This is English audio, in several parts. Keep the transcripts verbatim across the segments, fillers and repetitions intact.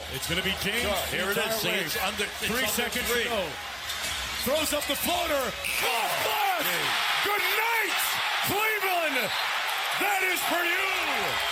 It's going to be James. Sure, here it is. See, Way. it's under it's Three under seconds three. to go. Throws up the floater. Off glass. Good night, Cleveland. That is for you.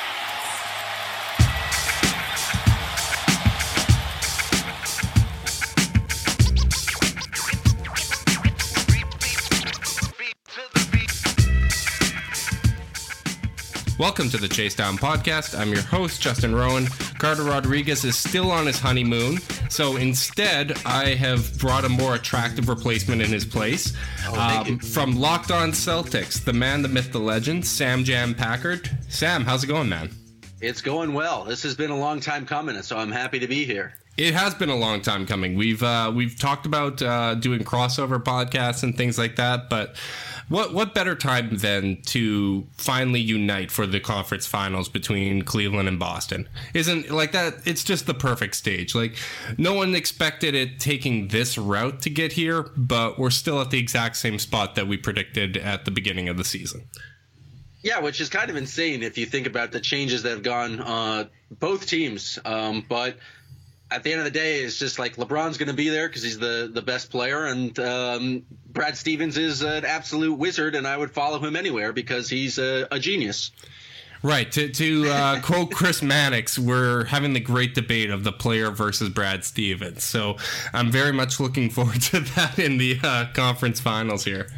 Welcome to the Chase Down Podcast. I'm your host, Justin Rowan. Carter Rodriguez is still on his honeymoon, so instead, I have brought a more attractive replacement in his place. Oh, um, from Locked On Celtics, the man, the myth, the legend, Sam Jam Packard. Sam, how's it going, man? It's going well. This has been a long time coming, so I'm happy to be here. It has been a long time coming. We've uh, we've talked about uh, doing crossover podcasts and things like that, but what what better time than to finally unite for the conference finals between Cleveland and Boston? Isn't like that? It's just the perfect stage. Like, no one expected it taking this route to get here, but we're still at the exact same spot that we predicted at the beginning of the season. Yeah, which is kind of insane if you think about the changes that have gone uh, both teams. Um, but at the end of the day, it's just like LeBron's going to be there because he's the, the best player, and um, Brad Stevens is an absolute wizard, and I would follow him anywhere because he's a, a genius. Right. To, to uh, quote Chris Mannix, we're having the great debate of the player versus Brad Stevens. So I'm very much looking forward to that in the uh, conference finals here.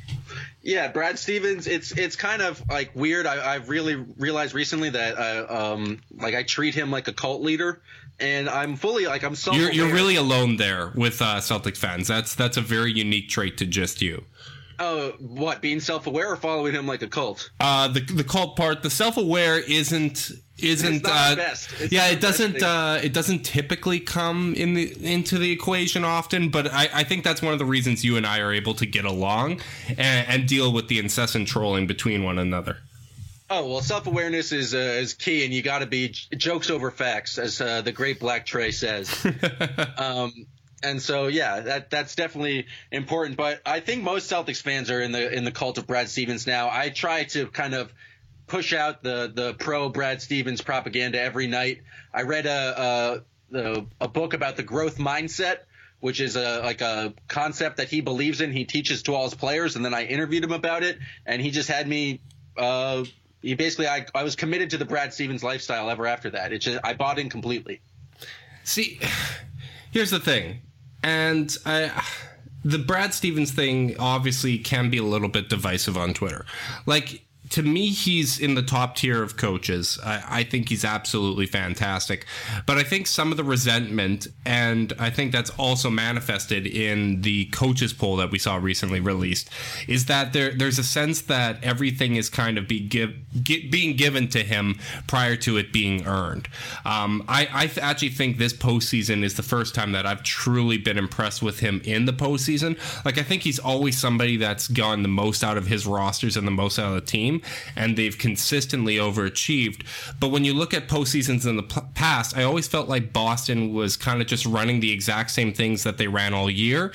Yeah, Brad Stevens, it's it's kind of like weird. I, I've really realized recently that uh, um, like I treat him like a cult leader, and I'm fully like I'm so. You're, you're really alone there with uh, Celtics fans. That's that's a very unique trait to just you. Oh, what, being self-aware or following him like a cult? Uh, the the cult part, the self-aware isn't isn't. It's not uh, the best. It's yeah, not it the best doesn't. thing. Uh, it doesn't typically come in the into the equation often. But I, I think that's one of the reasons you and I are able to get along and, and deal with the incessant trolling between one another. Oh, well, self-awareness is uh, is key, and you got to be j- jokes over facts, as uh, the great Black Trey says. um, and so, yeah, that that's definitely important. But I think most Celtics fans are in the in the cult of Brad Stevens now. I try to kind of push out the the pro Brad Stevens propaganda every night. I read a a, a book about the growth mindset, which is a like a concept that he believes in. He teaches to all his players, and then I interviewed him about it, and he just had me. Uh, he basically, I I was committed to the Brad Stevens lifestyle ever after that. It just I bought in completely. See, here's the thing, and I. The Brad Stevens thing obviously can be a little bit divisive on Twitter. Like, to me, he's in the top tier of coaches. I, I think he's absolutely fantastic. But I think some of the resentment, and I think that's also manifested in the coaches poll that we saw recently released, is that there there's a sense that everything is kind of be give, get, being given to him prior to it being earned. Um, I, I th- actually think this postseason is the first time that I've truly been impressed with him in the postseason. Like, I think he's always somebody that's gotten the most out of his rosters and the most out of the team, and they've consistently overachieved. But when you look at postseasons in the p- past, I always felt like Boston was kind of just running the exact same things that they ran all year,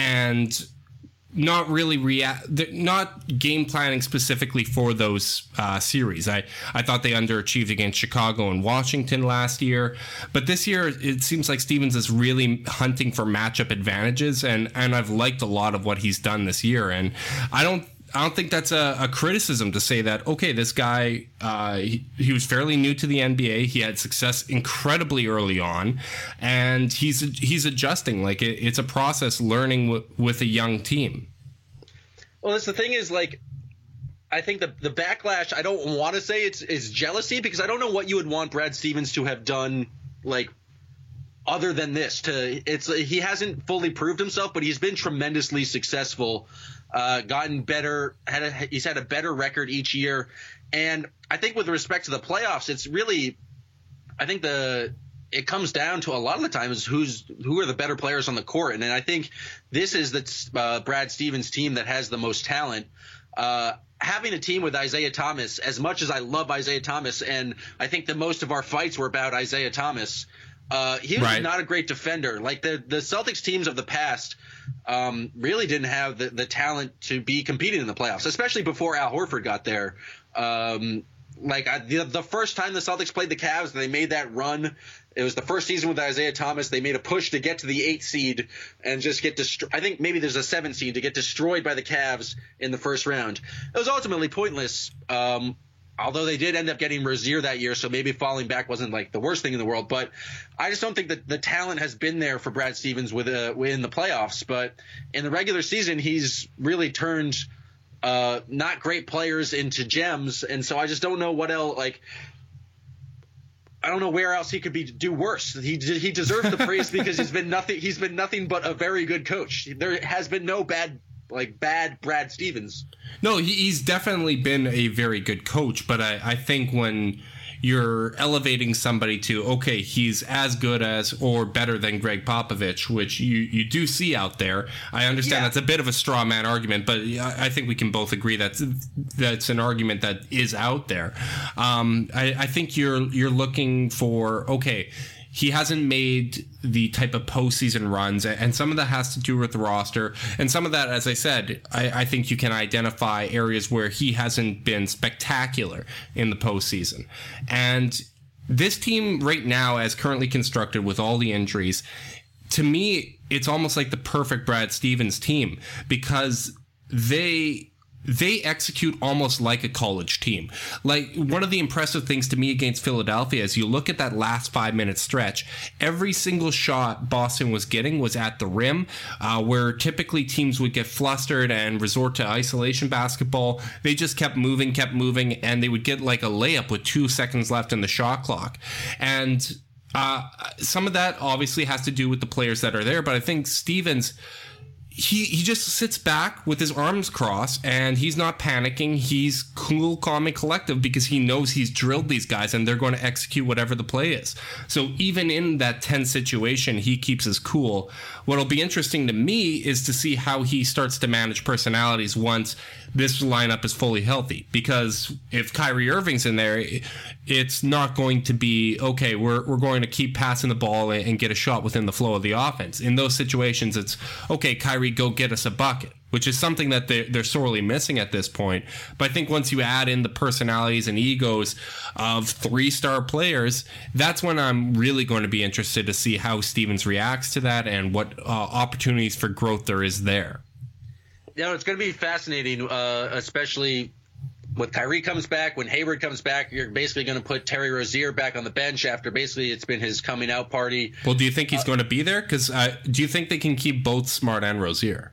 and not really react, not game planning specifically for those uh, series. I, I thought they underachieved against Chicago and Washington last year, but this year it seems like Stevens is really hunting for matchup advantages, and, and I've liked a lot of what he's done this year, and I don't I don't think that's a, a criticism to say that, okay, this guy, uh, he, he was fairly new to the N B A. He had success incredibly early on, and he's he's adjusting. Like, it, it's a process learning w- with a young team. Well, that's the thing is, like, I think the the backlash, I don't want to say it's is jealousy, because I don't know what you would want Brad Stevens to have done, like, other than this. To it's he hasn't fully proved himself, but he's been tremendously successful. Uh, gotten better, had a, he's had a better record each year. And I think with respect to the playoffs, it's really, I think the it comes down to a lot of the times who's who are the better players on the court. And, and I think this is the uh, Brad Stevens team that has the most talent. Uh, having a team with Isaiah Thomas, as much as I love Isaiah Thomas, and I think that most of our fights were about Isaiah Thomas, Uh, he was Right. not a great defender. Like the, the Celtics teams of the past um, really didn't have the, the talent to be competing in the playoffs, especially before Al Horford got there. Um, like I, the, the first time the Celtics played the Cavs, they made that run. It was the first season with Isaiah Thomas. They made a push to get to the eighth seed and just get destroyed. I think maybe there's a seventh seed to get destroyed by the Cavs in the first round. It was ultimately pointless, um, although they did end up getting Rozier that year, so maybe falling back wasn't like the worst thing in the world. But I just don't think that the talent has been there for Brad Stevens with uh, in the playoffs. But in the regular season, he's really turned uh, not great players into gems, and so I just don't know what else like. I don't know where else he could be do worse. He he deserves the praise because he's been nothing. He's been nothing but a very good coach. There has been no bad like bad Brad Stevens. No, he, he's definitely been a very good coach. But I, I think when you're elevating somebody to, okay, he's as good as or better than Greg Popovich, which you, you do see out there. I understand yeah. that's a bit of a straw man argument, but I think we can both agree that's that's an argument that is out there. Um, I, I think you're you're looking for, okay, he hasn't made the type of postseason runs, and some of that has to do with the roster, and some of that, as I said, I, I think you can identify areas where he hasn't been spectacular in the postseason. And this team right now, as currently constructed with all the injuries, to me, it's almost like the perfect Brad Stevens team because they... they execute almost like a college team. Like, one of the impressive things to me against Philadelphia is you look at that last five minute stretch, every single shot Boston was getting was at the rim, uh, where typically teams would get flustered and resort to isolation basketball. They just kept moving, kept moving, and they would get like a layup with two seconds left in the shot clock. And uh, some of that obviously has to do with the players that are there, but I think Stevens... He he just sits back with his arms crossed and he's not panicking. He's cool, calm, and collective because he knows he's drilled these guys and they're going to execute whatever the play is. So even in that tense situation, he keeps his cool. What'll be interesting to me is to see how he starts to manage personalities once this lineup is fully healthy. Because if Kyrie Irving's in there, it's not going to be, okay, we're we're going to keep passing the ball and get a shot within the flow of the offense. In those situations, it's, okay, Kyrie, go get us a bucket, which is something that they're, they're sorely missing at this point. But I think once you add in the personalities and egos of three-star players, that's when I'm really going to be interested to see how Stevens reacts to that and what uh, opportunities for growth there is there. You know, it's going to be fascinating, uh, especially when Kyrie comes back, when Hayward comes back. You're basically going to put Terry Rozier back on the bench after basically it's been his coming out party. Well, do you think he's uh, going to be there? Because uh, do you think they can keep both Smart and Rozier?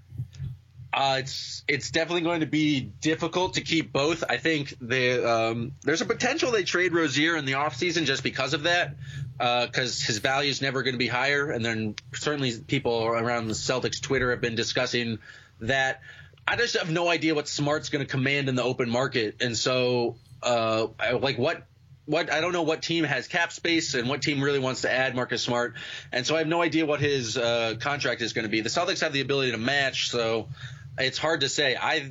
Uh, it's it's definitely going to be difficult to keep both. I think the um, there's a potential they trade Rozier in the offseason just because of that, because uh, his value is never going to be higher. And then certainly people around the Celtics Twitter have been discussing that. I just have no idea what Smart's going to command in the open market. And so, uh, I, like what, what, I don't know what team has cap space and what team really wants to add Marcus Smart. And so I have no idea what his, uh, contract is going to be. The Celtics have the ability to match. So it's hard to say. I,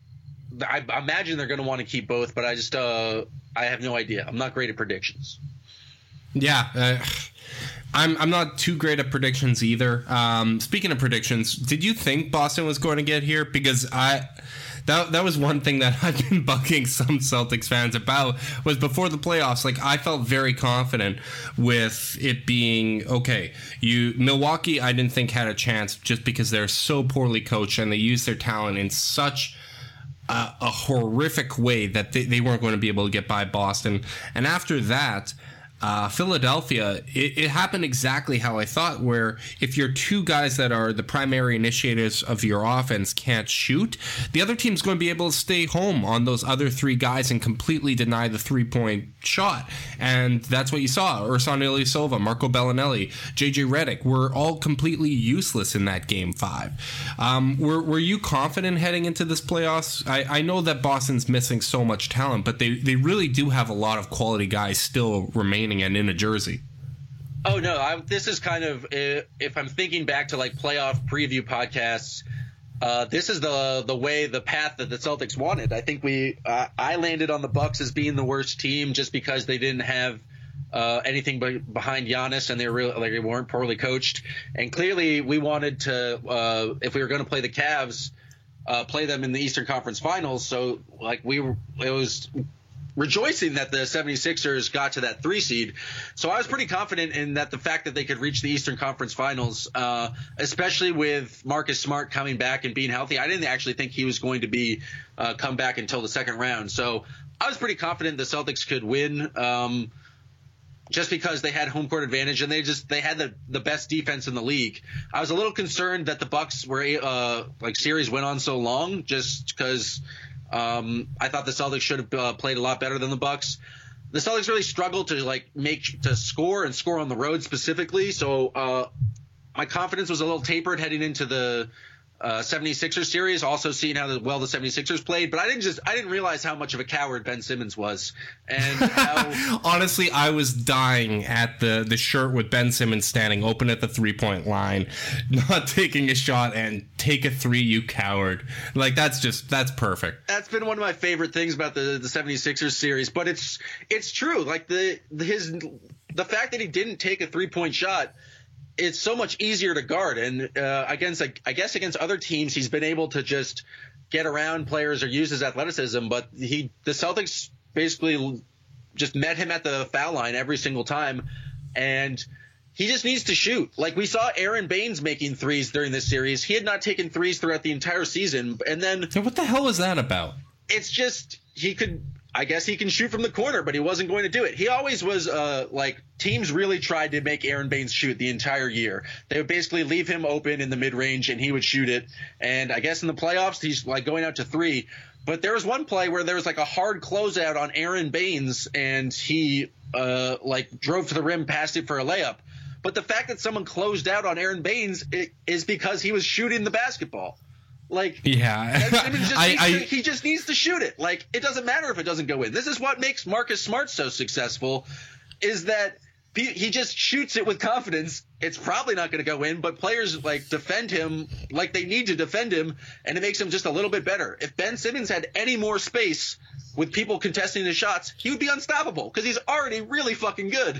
I imagine they're going to want to keep both, but I just, uh, I have no idea. I'm not great at predictions. Yeah. Uh, I'm I'm not too great at predictions either. Um, speaking of predictions, did you think Boston was going to get here? Because I that that was one thing that I've been bugging some Celtics fans about was before the playoffs. Like, I felt very confident with it being okay. You Milwaukee, I didn't think had a chance just because they're so poorly coached and they use their talent in such a, a horrific way that they, they weren't going to be able to get by Boston. And after that, Uh, Philadelphia, it, it happened exactly how I thought, where if your two guys that are the primary initiators of your offense can't shoot, the other team's going to be able to stay home on those other three guys and completely deny the three-point shot. And that's what you saw. Ersan Ilyasova, Marco Bellinelli, J J Redick were all completely useless in that game five. Um, were, were you confident heading into this playoffs? I, I know that Boston's missing so much talent, but they, they really do have a lot of quality guys still remaining and in a jersey. Oh no, I, this is kind of, if I'm thinking back to like playoff preview podcasts, uh, this is the the way, the path that the Celtics wanted. I think we, uh, I landed on the Bucks as being the worst team just because they didn't have uh, anything be- behind Giannis and they were really, like they weren't poorly coached. And clearly we wanted to, uh, if we were going to play the Cavs, uh, play them in the Eastern Conference Finals. So like we were, it was rejoicing that the 76ers got to that three seed. So I was pretty confident in that the fact that they could reach the Eastern Conference Finals, uh, especially with Marcus Smart coming back and being healthy. I didn't actually think he was going to be uh, come back until the second round. So I was pretty confident the Celtics could win. Um, just because they had home court advantage and they just they had the, the best defense in the league. I was a little concerned that the Bucks were uh, like series went on so long, just because um, I thought the Celtics should have uh, played a lot better than the Bucks. The Celtics really struggled to like make to score and score on the road specifically. So uh, my confidence was a little tapered heading into the uh, 76ers series, also seeing how well the 76ers played. But I didn't just I didn't realize how much of a coward Ben Simmons was. And how honestly, I was dying at the, the shirt with Ben Simmons standing open at the three-point line, not taking a shot, and take a three, you coward. Like, that's just, that's perfect. That's been one of my favorite things about the, the 76ers series. But it's it's true. Like, the his the fact that he didn't take a three-point shot, it's so much easier to guard. And uh, against, I guess against other teams, he's been able to just get around players or use his athleticism. But he, the Celtics basically just met him at the foul line every single time. And he just needs to shoot. Like, we saw Aaron Baines making threes during this series. He had not taken threes throughout the entire season. And then so what the hell was that about? It's just he could – I guess he can shoot from the corner, but he wasn't going to do it. He always was uh, like teams really tried to make Aaron Baines shoot the entire year. They would basically leave him open in the mid-range and he would shoot it. And I guess in the playoffs, he's like going out to three. But there was one play where there was like a hard closeout on Aaron Baines and he uh, like drove to the rim, passed it for a layup. But the fact that someone closed out on Aaron Baines it, is because he was shooting the basketball. Like, yeah, just I, I, to, he just needs to shoot it. Like, it doesn't matter if it doesn't go in. This is what makes Marcus Smart so successful, is that he, he just shoots it with confidence. It's probably not going to go in, but players like defend him like they need to defend him, and it makes him just a little bit better. If Ben Simmons had any more space with people contesting his shots, he would be unstoppable because he's already really fucking good.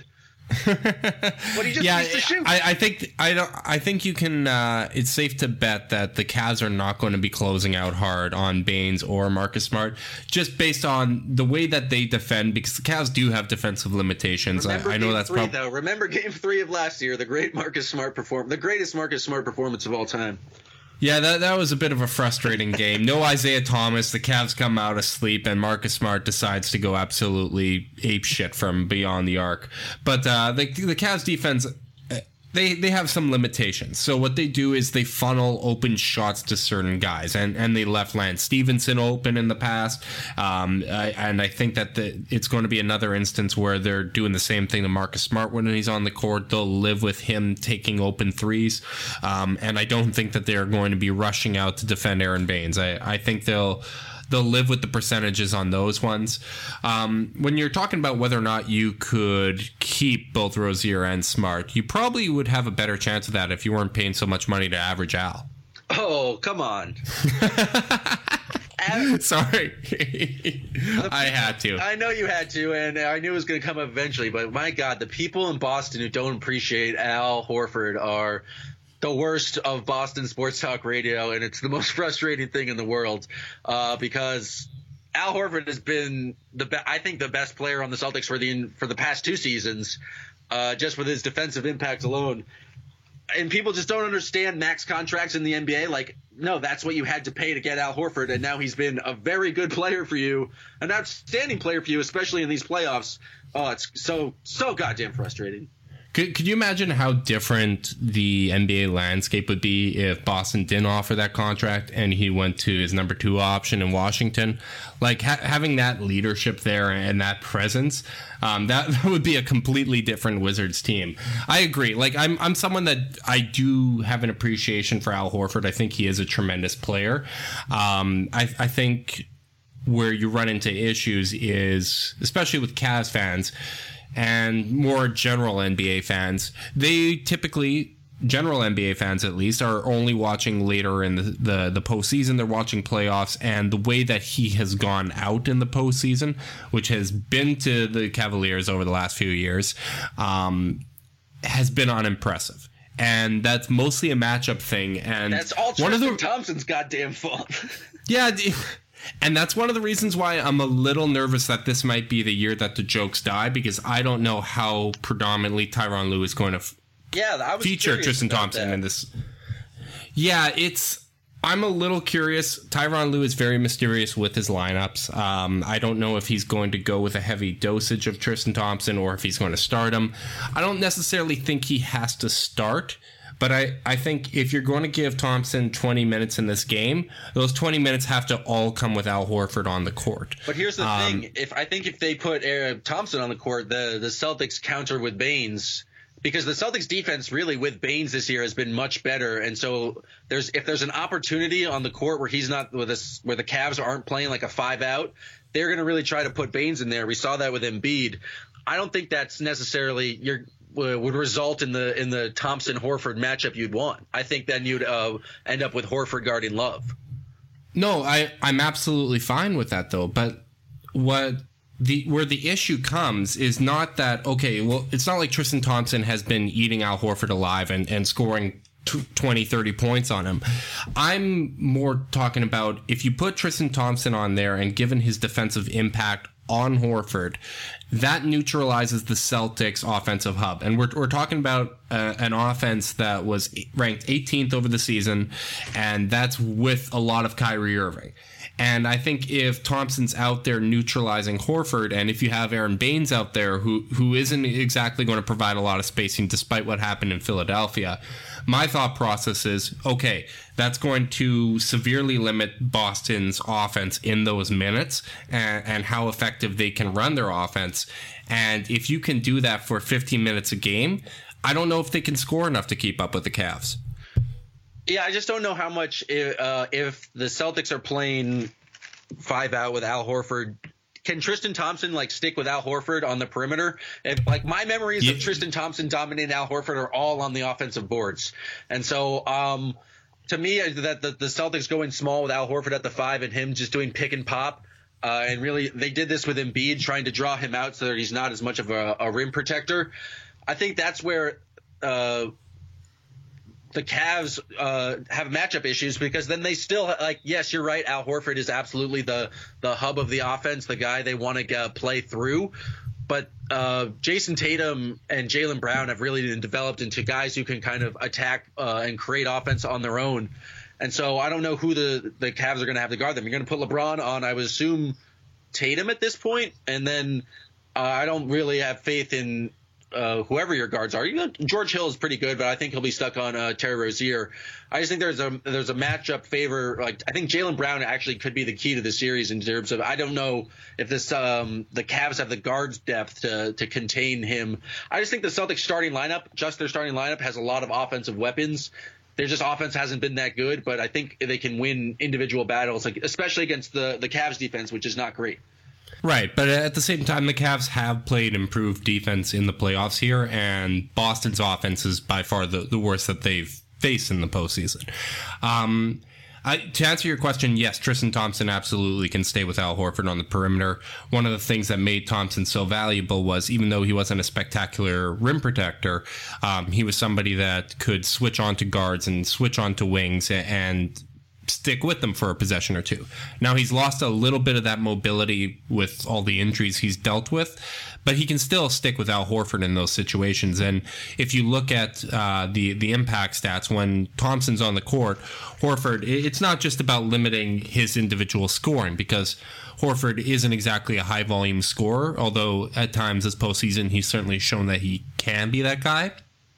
But he just yeah, needs to shoot. I, I think I don't. I think you can. Uh, it's safe to bet that the Cavs are not going to be closing out hard on Baines or Marcus Smart, just based on the way that they defend. Because the Cavs do have defensive limitations. I, I know that's probably probably. Though remember Game Three of last year, the great Marcus Smart perform, the greatest Marcus Smart performance of all time. Yeah, that that was a bit of a frustrating game. No Isaiah Thomas. The Cavs come out asleep, and Marcus Smart decides to go absolutely apeshit from beyond the arc. But uh, the the Cavs defense, they they have some limitations. So what they do is they funnel open shots to certain guys, and, and they left Lance Stevenson open in the past. Um, I, and I think that the, it's going to be another instance where they're doing the same thing to Marcus Smart when he's on the court. They'll live with him taking open threes. Um, and I don't think that they're going to be rushing out to defend Aaron Baines. I, I think they'll... They'll live with the percentages on those ones. Um, when you're talking about whether or not you could keep both Rozier and Smart, you probably would have a better chance of that if you weren't paying so much money to average Al. Oh, come on. Sorry. I had to. I know you had to, and I knew it was going to come up eventually, but my God, the people in Boston who don't appreciate Al Horford are the worst of Boston sports talk radio, and it's the most frustrating thing in the world uh, because Al Horford has been the be- I think the best player on the Celtics for the for the past two seasons, uh, just with his defensive impact alone. And people just don't understand max contracts in the N B A. Like, no, that's what you had to pay to get Al Horford, and now he's been a very good player for you, an outstanding player for you, especially in these playoffs. Oh, it's so so goddamn frustrating. Could, could you imagine how different the N B A landscape would be if Boston didn't offer that contract and he went to his number two option in Washington? Like, ha- having that leadership there and that presence, um, that, that would be a completely different Wizards team. I agree. Like, I'm I'm someone that I do have an appreciation for Al Horford. I think he is a tremendous player. Um, I, I think where you run into issues is, especially with Cavs fans, and more general N B A fans, they typically, general N B A fans at least, are only watching later in the, the, the postseason. They're watching playoffs, and the way that he has gone out in the postseason, which has been to the Cavaliers over the last few years, um, has been unimpressive. And that's mostly a matchup thing. And that's all Tristan one of the, Thompson's goddamn fault. Yeah, And that's one of the reasons why I'm a little nervous that this might be the year that the jokes die, because I don't know how predominantly Tyronn Lue is going to f- yeah, I was feature Tristan Thompson that. in this. Yeah, it's... I'm a little curious. Tyronn Lue is very mysterious with his lineups. Um, I don't know if he's going to go with a heavy dosage of Tristan Thompson or if he's going to start him. I don't necessarily think he has to start, but I, I think if you're going to give Thompson twenty minutes in this game, those twenty minutes have to all come with Al Horford on the court. But here's the um, thing. If I think if they put uh, Thompson on the court, the, the Celtics counter with Baines – because the Celtics defense really with Baines this year has been much better. And so there's if there's an opportunity on the court where he's not with us, where the Cavs aren't playing like a five out, they're going to really try to put Baines in there. We saw that with Embiid. I don't think that's necessarily your would result in the in the Thompson Horford matchup you'd want. I think then you'd uh, end up with Horford guarding Love. No, I I'm absolutely fine with that though. But what The where the issue comes is not that, okay, well, it's not like Tristan Thompson has been eating Al Horford alive and, and scoring twenty, thirty points on him. I'm more talking about if you put Tristan Thompson on there and given his defensive impact on Horford, that neutralizes the Celtics offensive hub. And we're, we're talking about uh, an offense that was ranked eighteenth over the season, and that's with a lot of Kyrie Irving. And I think if Thompson's out there neutralizing Horford, and if you have Aaron Baines out there who who isn't exactly going to provide a lot of spacing despite what happened in Philadelphia, my thought process is, okay, that's going to severely limit Boston's offense in those minutes and, and how effective they can run their offense. And if you can do that for fifteen minutes a game, I don't know if they can score enough to keep up with the Cavs. Yeah, I just don't know how much uh, if the Celtics are playing five out with Al Horford. Can Tristan Thompson like stick with Al Horford on the perimeter? And like my memories yeah. of Tristan Thompson dominating Al Horford are all on the offensive boards. And so um, to me, that the, the Celtics going small with Al Horford at the five and him just doing pick and pop. Uh, and really, they did this with Embiid, trying to draw him out so that he's not as much of a, a rim protector. I think that's where uh, the Cavs uh, have matchup issues, because then they still like, yes, you're right. Al Horford is absolutely the the hub of the offense, the guy they want to uh, play through. But uh, Jason Tatum and Jaylen Brown have really been developed into guys who can kind of attack uh, and create offense on their own. And so I don't know who the, the Cavs are going to have to guard them. You're going to put LeBron on, I would assume, Tatum at this point. And then uh, I don't really have faith in uh, whoever your guards are. You know, George Hill is pretty good, but I think he'll be stuck on uh, Terry Rozier. I just think there's a there's a matchup favor. Like I think Jaylen Brown actually could be the key to the series in terms of I don't know if this um, the Cavs have the guards depth to to contain him. I just think the Celtics starting lineup, just their starting lineup, has a lot of offensive weapons. Their just offense hasn't been that good, but I think they can win individual battles, like especially against the, the Cavs defense, which is not great. Right, but at the same time, the Cavs have played improved defense in the playoffs here, and Boston's offense is by far the, the worst that they've faced in the postseason. Um, I, to answer your question, yes, Tristan Thompson absolutely can stay with Al Horford on the perimeter. One of the things that made Thompson so valuable was, even though he wasn't a spectacular rim protector, um, he was somebody that could switch on to guards and switch on to wings and, and stick with them for a possession or two. Now, he's lost a little bit of that mobility with all the injuries he's dealt with, but he can still stick with Al Horford in those situations. And if you look at uh, the, the impact stats, when Thompson's on the court, Horford, it's not just about limiting his individual scoring, because Horford isn't exactly a high-volume scorer, although at times this postseason he's certainly shown that he can be that guy.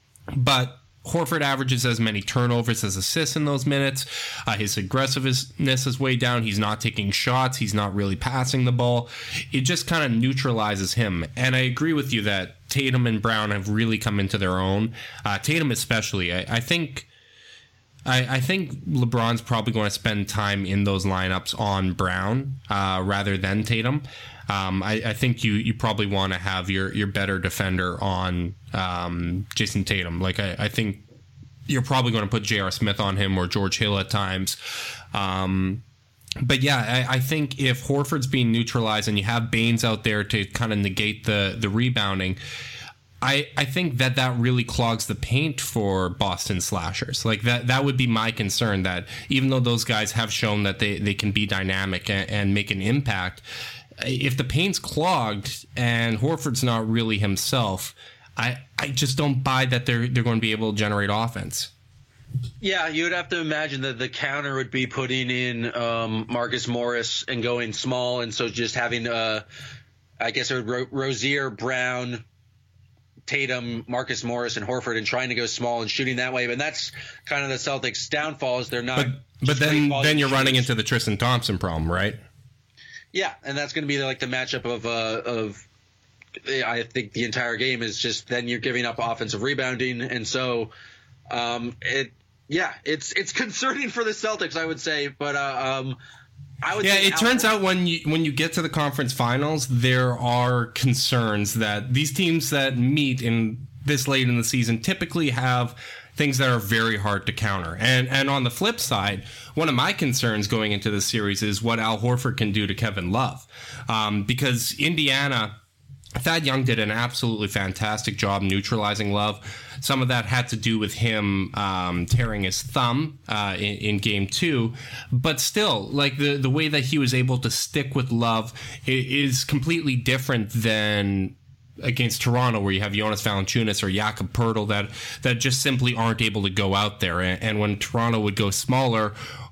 But Horford averages as many turnovers as assists in those minutes. Uh, his aggressiveness is way down. He's not taking shots. He's not really passing the ball. It just kind of neutralizes him. And I agree with you that Tatum and Brown have really come into their own. Uh, Tatum especially. I, I think I, I think LeBron's probably going to spend time in those lineups on Brown uh, rather than Tatum. Um, I, I think you, you probably want to have your, your better defender on um, Jason Tatum. Like I, I think you're probably going to put J R. Smith on him or George Hill at times. Um, but yeah, I, I think if Horford's being neutralized and you have Baines out there to kind of negate the, the rebounding, I, I think that that really clogs the paint for Boston slashers. Like that that would be my concern, that even though those guys have shown that they, they can be dynamic and, and make an impact, if the paint's clogged and Horford's not really himself, I, I just don't buy that they're they're going to be able to generate offense. Yeah, you would have to imagine that the counter would be putting in um, Marcus Morris and going small, and so just having, uh, I guess, it would Ro- Rozier, Brown, Tatum, Marcus Morris, and Horford, and trying to go small and shooting that way. But that's kind of the Celtics' downfall, is they're not. But, but then then you're shooters. Running into the Tristan Thompson problem, right? Yeah, and that's going to be like the matchup of uh, of. I think the entire game is just then you're giving up offensive rebounding, and so um, it. Yeah, it's it's concerning for the Celtics, I would say, but uh, um, I would. Yeah, say it Al- turns out when you when you get to the conference finals, there are concerns that these teams that meet in this late in the season typically have things that are very hard to counter. And and on the flip side, one of my concerns going into this series is what Al Horford can do to Kevin Love, um, because Indiana. Thad Young did an absolutely fantastic job neutralizing Love. Some of that had to do with him um, tearing his thumb uh, in, in game two. But still, like the, the way that he was able to stick with Love is completely different than against Toronto, where you have Jonas Valanciunas or Jakob Poeltl that, that just simply aren't able to go out there. And, and when Toronto would go smaller,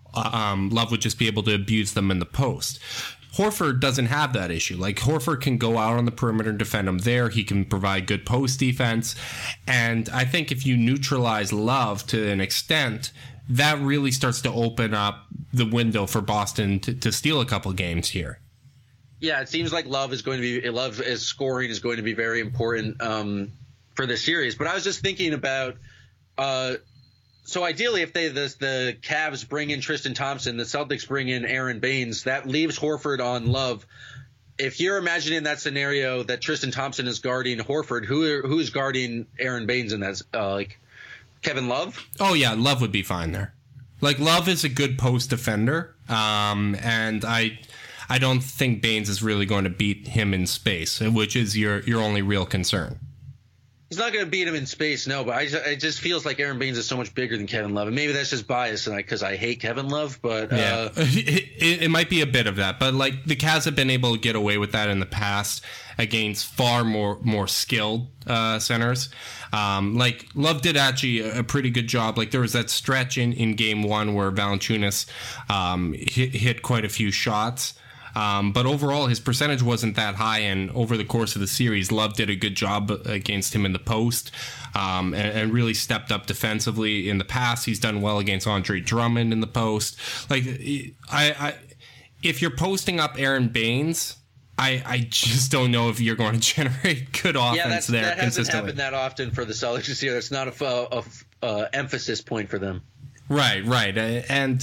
um, Love would just be able to abuse them in the post. Horford doesn't have that issue. Like, Horford can go out on the perimeter and defend him there. He can provide good post defense. And I think if you neutralize Love to an extent, that really starts to open up the window for Boston to, to steal a couple games here. Yeah, it seems like Love is going to be Love as scoring is going to be very important um, for this series. But I was just thinking about uh, so ideally, if they the, the Cavs bring in Tristan Thompson, the Celtics bring in Aaron Baines, that leaves Horford on Love. If you're imagining that scenario that Tristan Thompson is guarding Horford, who who is guarding Aaron Baines in that? Uh, like Kevin Love? Oh yeah, Love would be fine there. Like, Love is a good post defender, um, and I I don't think Baines is really going to beat him in space, which is your your only real concern. He's not going to beat him in space, no, but I just, it just feels like Aaron Baines is so much bigger than Kevin Love. And maybe that's just bias because I, I hate Kevin Love, but uh, yeah, it, it, it might be a bit of that. But like the Cavs have been able to get away with that in the past against far more more skilled uh, centers. Um, like Love did actually a, a pretty good job. Like there was that stretch in, in game one where Valanciunas um, hit, hit quite a few shots. Um, but overall, his percentage wasn't that high, and over the course of the series, Love did a good job against him in the post um, and, and really stepped up defensively. In the past, he's done well against Andre Drummond in the post. Like, I, I if you're posting up Aaron Baines, I, I just don't know if you're going to generate good offense yeah, that's, there that hasn't consistently. happened that often for the Celtics this year. That's not a, a, a, a emphasis point for them. Right, right, and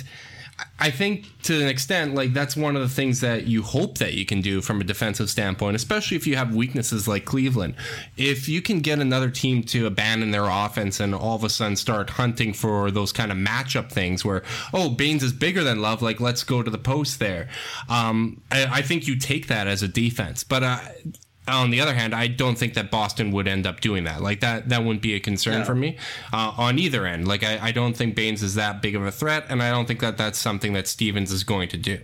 I think to an extent, like that's one of the things that you hope that you can do from a defensive standpoint, especially if you have weaknesses like Cleveland. If you can get another team to abandon their offense and all of a sudden start hunting for those kind of matchup things where, oh, Baines is bigger than Love, like let's go to the post there. Um, I, I think you take that as a defense, but uh, on the other hand, I don't think that Boston would end up doing that. Like that, that wouldn't be a concern no. for me uh, on either end. Like I, I don't think Baines is that big of a threat, and I don't think that that's something that Stevens is going to do.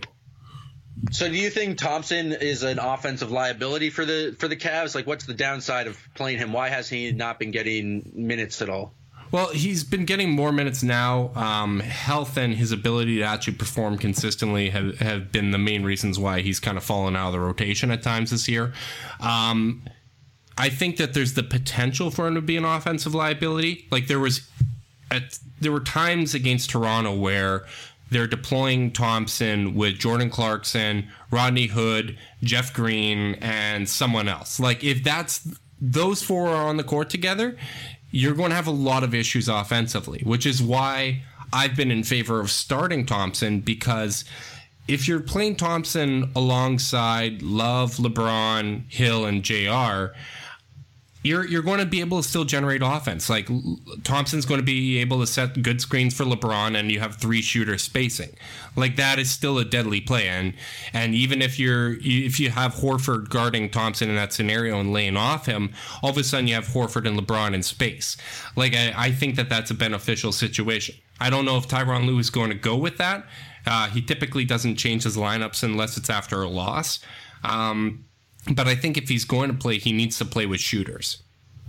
So, do you think Thompson is an offensive liability for the for the Cavs? Like, what's the downside of playing him? Why has he not been getting minutes at all? Well, he's been getting more minutes now. Um, health and his ability to actually perform consistently have, have been the main reasons why he's kind of fallen out of the rotation at times this year. Um, I think that there's the potential for him to be an offensive liability. Like there was, at, there were times against Toronto where they're deploying Thompson with Jordan Clarkson, Rodney Hood, Jeff Green, and someone else. Like if that's those four are on the court together, you're going to have a lot of issues offensively, which is why I've been in favor of starting Thompson, because if you're playing Thompson alongside Love, LeBron, Hill, and J R, you're you're going to be able to still generate offense. Like Thompson's going to be able to set good screens for LeBron, and you have three shooters spacing. Like that is still a deadly play. And and even if you're if you have Horford guarding Thompson in that scenario and laying off him, all of a sudden you have Horford and LeBron in space. Like I, I think that that's a beneficial situation. I don't know if Tyronn Lue is going to go with that. Uh, he typically doesn't change his lineups unless it's after a loss. Um, But I think if he's going to play, he needs to play with shooters.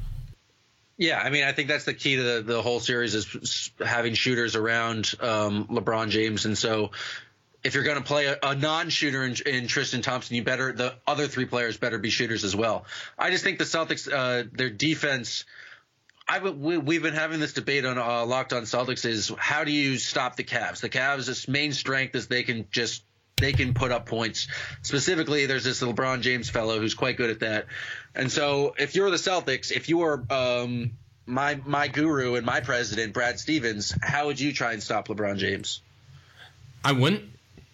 Yeah, I mean, I think that's the key to the, the whole series is having shooters around um, LeBron James. And so if you're going to play a, a non-shooter in, in Tristan Thompson, you better the other three players better be shooters as well. I just think the Celtics, uh, their defense, I we, we've been having this debate on uh, Locked On Celtics is how do you stop the Cavs? The Cavs' main strength is they can just they can put up points. Specifically, there's this LeBron James fellow who's quite good at that. And so if you're the Celtics, if you are um, my my guru and my president, Brad Stevens, how would you try and stop LeBron James? I wouldn't.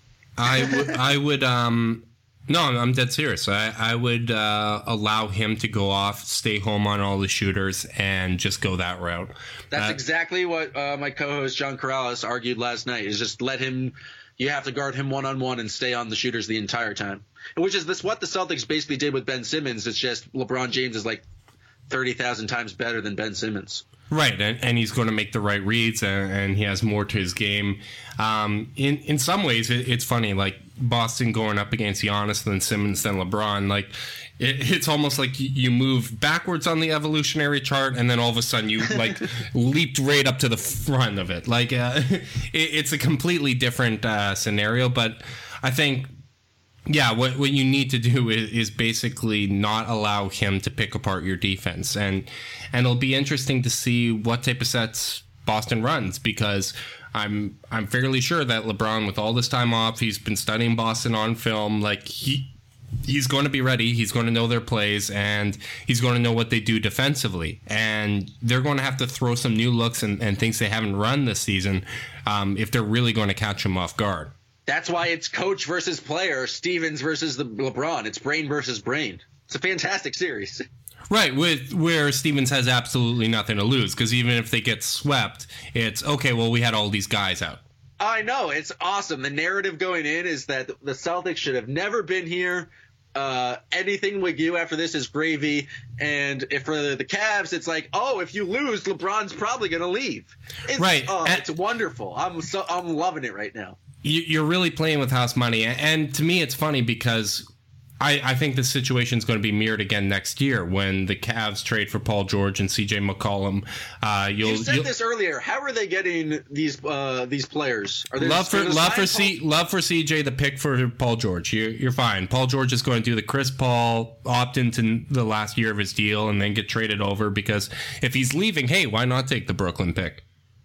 I would. I would. Um, no, I'm dead serious. I, I would uh, allow him to go off, stay home on all the shooters, and just go that route. That's uh, exactly what uh, my co-host John Corrales argued last night. Is just let him. You have to guard him one-on-one and stay on the shooters the entire time, which is this what the Celtics basically did with Ben Simmons. It's just LeBron James is like thirty thousand times better than Ben Simmons. Right, and, and he's going to make the right reads, and, and he has more to his game. Um, in in some ways, it, it's funny, like Boston going up against Giannis, then Simmons, then LeBron. Like it, it's almost like you move backwards on the evolutionary chart, and then all of a sudden you like leaped right up to the front of it. Like uh, it, it's a completely different uh, scenario, but I think. Yeah, what what you need to do is, is basically not allow him to pick apart your defense, and and it'll be interesting to see what type of sets Boston runs, because I'm I'm fairly sure that LeBron, with all this time off, he's been studying Boston on film. Like he he's going to be ready. He's going to know their plays, and he's going to know what they do defensively, and they're going to have to throw some new looks and, and things they haven't run this season um, if they're really going to catch him off guard. That's why it's coach versus player, Stevens versus the LeBron. It's brain versus brain. It's a fantastic series. Right, with where Stevens has absolutely nothing to lose, because even if they get swept, it's, okay, well, we had all these guys out. I know. It's awesome. The narrative going in is that the Celtics should have never been here. Uh, anything with you after this is gravy. And if for the, the Cavs, it's like, oh, if you lose, LeBron's probably going to leave. It's, right. Oh, and- it's wonderful. I'm so I'm loving it right now. You're really playing with house money. And to me, it's funny because I, I think this situation is going to be mirrored again next year when the Cavs trade for Paul George and C J McCollum. Uh, you'll, you said you'll, this earlier. How are they getting these uh, these players? Are they love for love for C C love for C J the pick for Paul George. You're, you're fine. Paul George is going to do the Chris Paul, opt into the last year of his deal, and then get traded over, because if he's leaving, hey, why not take the Brooklyn pick?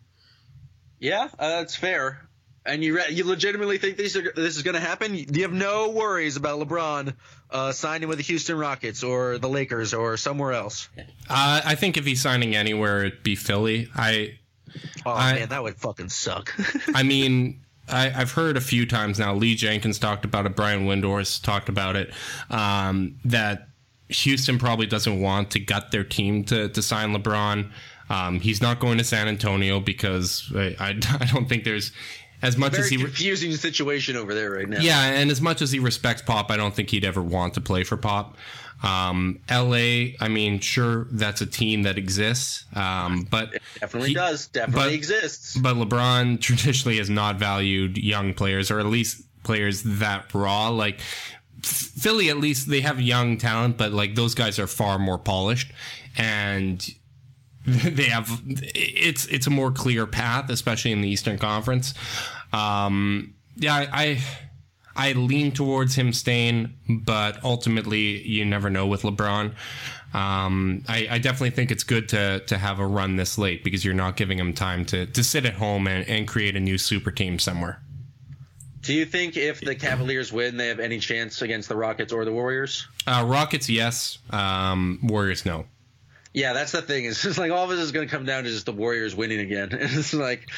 Yeah, uh, that's fair. And you re- you legitimately think these are, this is going to happen? You have no worries about LeBron uh, signing with the Houston Rockets or the Lakers or somewhere else? Uh, I think if he's signing anywhere, it'd be Philly. I. Oh, I, man, that would fucking suck. I mean, I, I've heard a few times now, Lee Jenkins talked about it, Brian Windhorst talked about it, um, that Houston probably doesn't want to gut their team to, to sign LeBron. Um, he's not going to San Antonio because I, I, I don't think there's... As much Very as he confusing situation over there right now. Yeah, and as much as he respects Pop, I don't think he'd ever want to play for Pop. Um, L A, I mean, sure, that's a team that exists, um, but it definitely he, does, definitely but, exists. But LeBron traditionally has not valued young players, or at least players that raw. Like Philly, at least they have young talent, but like those guys are far more polished, and they have it's it's a more clear path, especially in the Eastern Conference. Um, yeah, I, I I lean towards him staying, but ultimately you never know with LeBron. Um, I, I definitely think it's good to to have a run this late, because you're not giving him time to, to sit at home and, and create a new super team somewhere. Do you think if the Cavaliers win, they have any chance against the Rockets or the Warriors? Uh, Rockets, yes. Um, Warriors, no. Yeah, that's the thing. It's just like all of this is going to come down to just the Warriors winning again. It's like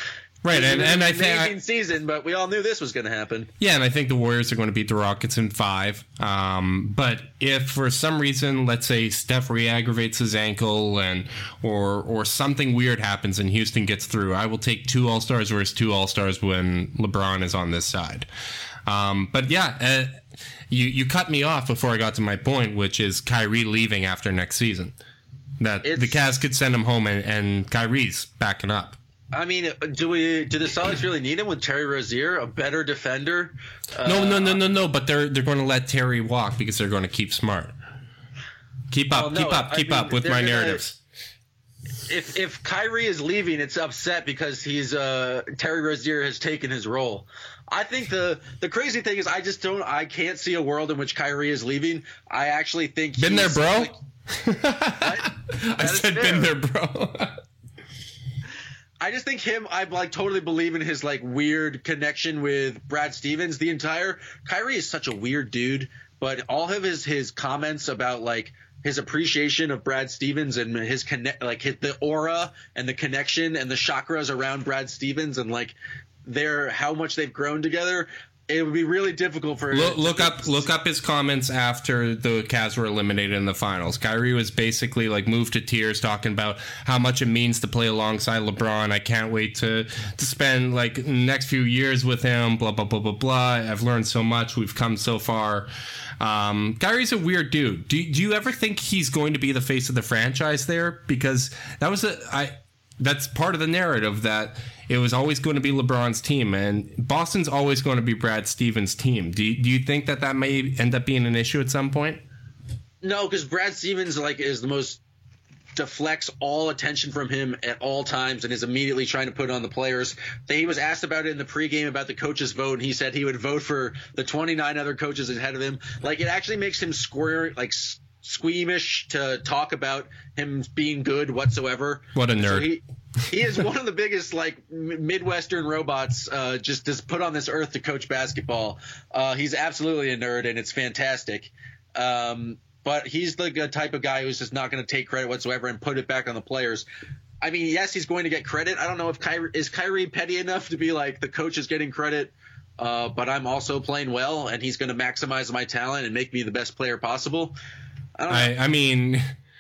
Right, and, and I think amazing season, but we all knew this was going to happen. Yeah, and I think the Warriors are going to beat the Rockets in five. Um, but if for some reason, let's say Steph re-aggravates his ankle, and or or something weird happens and Houston gets through, I will take two All Stars versus two All Stars when LeBron is on this side. Um, but yeah, uh, you you cut me off before I got to my point, which is Kyrie leaving after next season. That it's, the Cavs could send him home, and, and Kyrie's backing up. I mean, do we? Do the Celtics really need him with Terry Rozier, a better defender? No, uh, no, no, no, no. But they're they're going to let Terry walk because they're going to keep Smart. Keep up, well, no, keep up, keep I mean, up with my gonna, narratives. If if Kyrie is leaving, it's upset because he's uh, Terry Rozier has taken his role. I think the the crazy thing is I just don't I can't see a world in which Kyrie is leaving. I actually think been there, bro. Like, I said been there, bro. I just think him, I like totally believe in his like weird connection with Brad Stevens. The entire Kyrie is such a weird dude, but all of his his comments about like his appreciation of Brad Stevens and his connect like his, the aura and the connection and the chakras around Brad Stevens and like their how much they've grown together. It would be really difficult for look, look up look up his comments after the Cavs were eliminated in the finals. Kyrie was basically like moved to tears talking about how much it means to play alongside LeBron. I can't wait to to spend like the next few years with him. Blah blah blah blah blah. I've learned so much. We've come so far. Um, Kyrie's a weird dude. Do do you ever think he's going to be the face of the franchise there? Because that was a I. That's part of the narrative that it was always going to be LeBron's team, and Boston's always going to be Brad Stevens' team. Do you, do you think that that may end up being an issue at some point? No, because Brad Stevens like is the most deflects all attention from him at all times and is immediately trying to put it on the players. He was asked about it in the pregame about the coaches' vote, and he said he would vote for the twenty-nine other coaches ahead of him. Like it actually makes him square like. squeamish to talk about him being good whatsoever. What a nerd. So he, he is one of the biggest like Midwestern robots uh, just, just put on this earth to coach basketball. Uh, he's absolutely a nerd, and it's fantastic. Um, but he's the type of guy who's just not going to take credit whatsoever and put it back on the players. I mean, yes, he's going to get credit. I don't know if Kyrie is Kyrie petty enough to be like the coach is getting credit, uh, but I'm also playing well, and he's going to maximize my talent and make me the best player possible. I, I, I mean,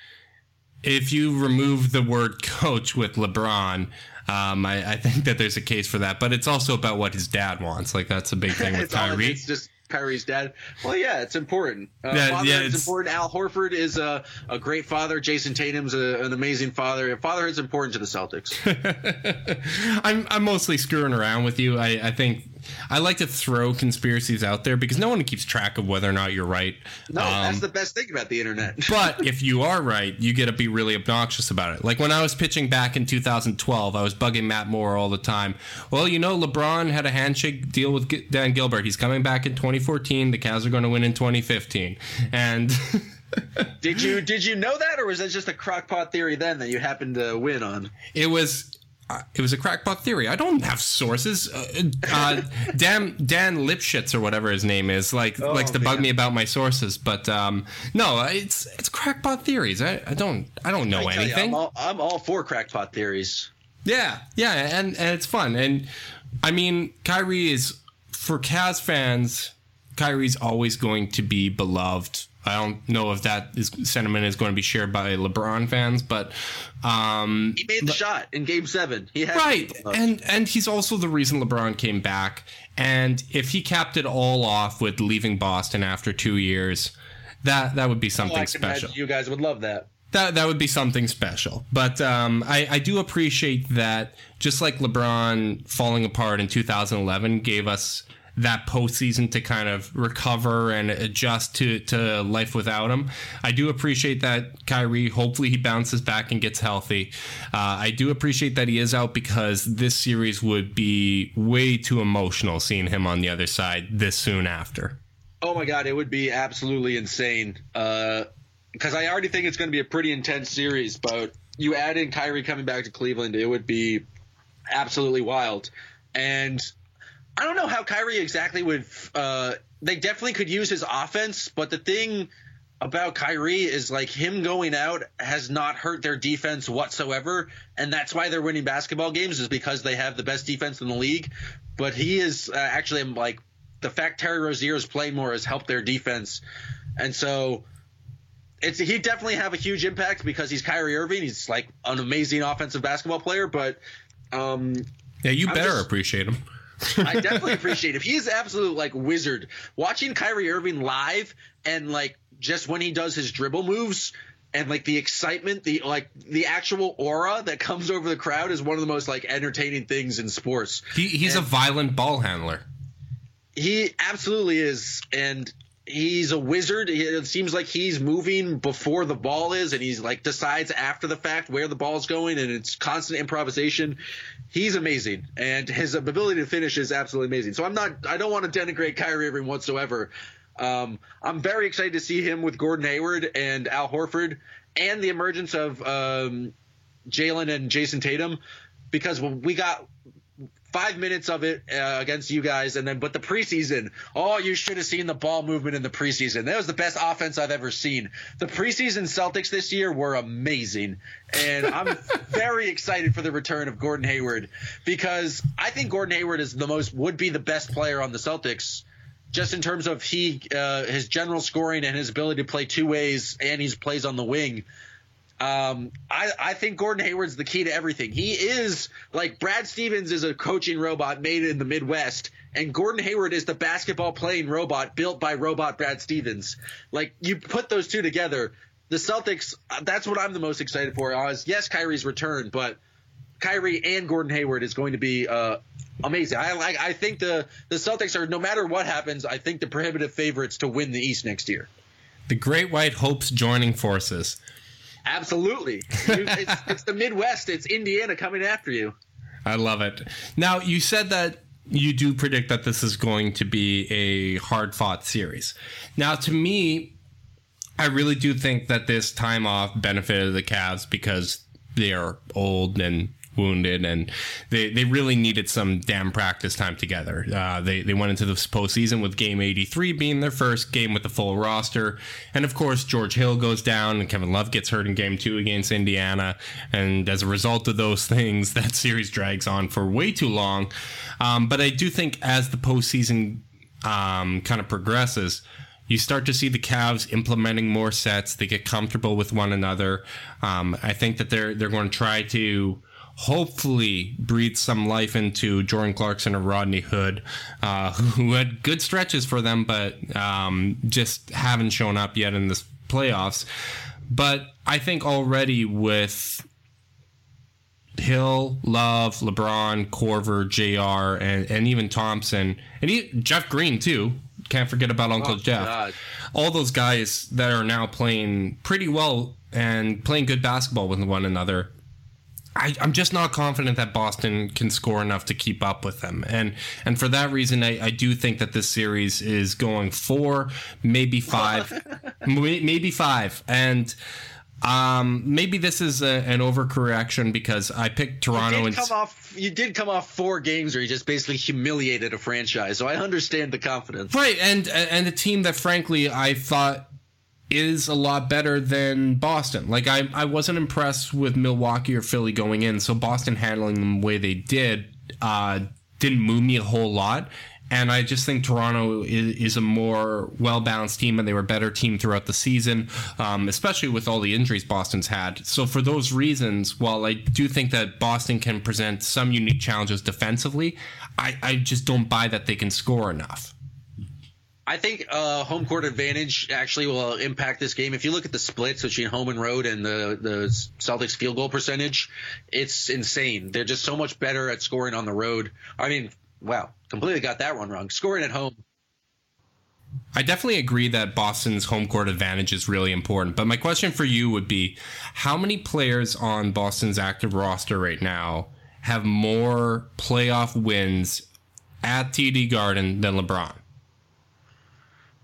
if you remove the word coach with LeBron, um, I, I think that there's a case for that. But it's also about what his dad wants. Like, that's a big thing with Kyrie. It's just Kyrie's dad. Well, yeah, it's important. Uh, yeah, father yeah, is it's important. Al Horford is a, a great father. Jason Tatum's a, an amazing father. Fatherhood's important to the Celtics. I'm, I'm mostly screwing around with you. I, I think I like to throw conspiracies out there because no one keeps track of whether or not you're right. No, um, that's the best thing about the internet. But if you are right, you get to be really obnoxious about it. Like when I was pitching back in two thousand twelve, I was bugging Matt Moore all the time. Well, you know, LeBron had a handshake deal with Dan Gilbert. He's coming back in twenty fourteen. The Cavs are going to win in twenty fifteen. And did you did you know that, or was that just a crockpot theory then that you happened to win on? It was. Uh, it was a crackpot theory. I don't have sources. Uh, uh, Dan Dan Lipschitz or whatever his name is, like oh, likes to man. bug me about my sources. But um, no, it's it's crackpot theories. I, I don't I don't know I anything. You, I'm, all, I'm all for crackpot theories. Yeah, yeah, and and it's fun. And I mean, Kyrie is for Cavs fans. Kyrie's always going to be beloved. I don't know if that is, sentiment is going to be shared by LeBron fans, but um, he made the but, shot in Game Seven. He had right, and and he's also the reason LeBron came back. And if he capped it all off with leaving Boston after two years, that that would be something oh, I can special. You guys would love that. That that would be something special. But um, I, I do appreciate that. Just like LeBron falling apart in two thousand eleven gave us that postseason to kind of recover and adjust to, to life without him. I do appreciate that Kyrie, hopefully he bounces back and gets healthy. Uh, I do appreciate that he is out because this series would be way too emotional seeing him on the other side this soon after. Oh my God, it would be absolutely insane. Uh, because I already think it's going to be a pretty intense series, but you add in Kyrie coming back to Cleveland, it would be absolutely wild. And I don't know how Kyrie exactly would uh, – they definitely could use his offense, but the thing about Kyrie is like him going out has not hurt their defense whatsoever, and that's why they're winning basketball games is because they have the best defense in the league. But he is uh, actually like the fact Terry Rozier is playing more has helped their defense, and so it's he definitely have a huge impact because he's Kyrie Irving. He's like an amazing offensive basketball player, but um, yeah, you I'm better just, appreciate him. I definitely appreciate him. He is absolute like wizard. Watching Kyrie Irving live and like just when he does his dribble moves and like the excitement, the like the actual aura that comes over the crowd is one of the most like entertaining things in sports. He, he's and a violent ball handler. He absolutely is, and he's a wizard. It seems like he's moving before the ball is, and he's like decides after the fact where the ball's going, and it's constant improvisation. He's amazing, and his ability to finish is absolutely amazing. So I'm not, I don't want to denigrate Kyrie Irving whatsoever. Um, I'm very excited to see him with Gordon Hayward and Al Horford, and the emergence of um, Jalen and Jason Tatum, because we got five minutes of it uh, against you guys, and then but the preseason, oh, you should have seen the ball movement in the preseason. That was the best offense I've ever seen. The preseason Celtics this year were amazing, and I'm very excited for the return of Gordon Hayward because I think Gordon Hayward is the most would be the best player on the Celtics, just in terms of he uh, his general scoring and his ability to play two ways, and he plays on the wing. Um, I, I think Gordon Hayward's the key to everything. He is like Brad Stevens is a coaching robot made in the Midwest, and Gordon Hayward is the basketball playing robot built by robot Brad Stevens. Like you put those two together, the Celtics. That's what I'm the most excited for. Is yes, Kyrie's return, but Kyrie and Gordon Hayward is going to be uh, amazing. I like. I think the the Celtics are no matter what happens. I think the prohibitive favorites to win the East next year. The Great White Hopes joining forces. Absolutely. You, it's, it's the Midwest. It's Indiana coming after you. I love it. Now, you said that you do predict that this is going to be a hard-fought series. Now, to me, I really do think that this time off benefited the Cavs because they are old and wounded, and they, they really needed some damn practice time together. Uh, they, they went into this postseason with game eighty-three being their first game with the full roster. And of course, George Hill goes down and Kevin Love gets hurt in game two against Indiana. And as a result of those things, that series drags on for way too long. Um, but I do think as the postseason um, kind of progresses, you start to see the Cavs implementing more sets. They get comfortable with one another. Um, I think that they're they're going to try to hopefully breathe some life into Jordan Clarkson or Rodney Hood, uh, who had good stretches for them, but um, just haven't shown up yet in this playoffs. But I think already with Hill, Love, LeBron, Korver, J R, and, and even Thompson, and he, Jeff Green too. Can't forget about Uncle oh, Jeff. God. All those guys that are now playing pretty well and playing good basketball with one another. I, I'm just not confident that Boston can score enough to keep up with them. And and for that reason, I, I do think that this series is going four, maybe five, maybe five. And um, maybe this is a, an overcorrection because I picked Toronto. You and did, come off, you did come off four games where you just basically humiliated a franchise. So I understand the confidence. Right. And, and a team that, frankly, I thought is a lot better than Boston. Like, I, I wasn't impressed with Milwaukee or Philly going in, so Boston handling them the way they did uh, didn't move me a whole lot. And I just think Toronto is, is a more well-balanced team, and they were a better team throughout the season, um, especially with all the injuries Boston's had. So for those reasons, while I do think that Boston can present some unique challenges defensively, I, I just don't buy that they can score enough. I think uh, home court advantage actually will impact this game. If you look at the splits between home and road and the, the Celtics field goal percentage, it's insane. They're just so much better at scoring on the road. I mean, wow, completely got that one wrong. Scoring at home. I definitely agree that Boston's home court advantage is really important. But my question for you would be, how many players on Boston's active roster right now have more playoff wins at T D Garden than LeBron?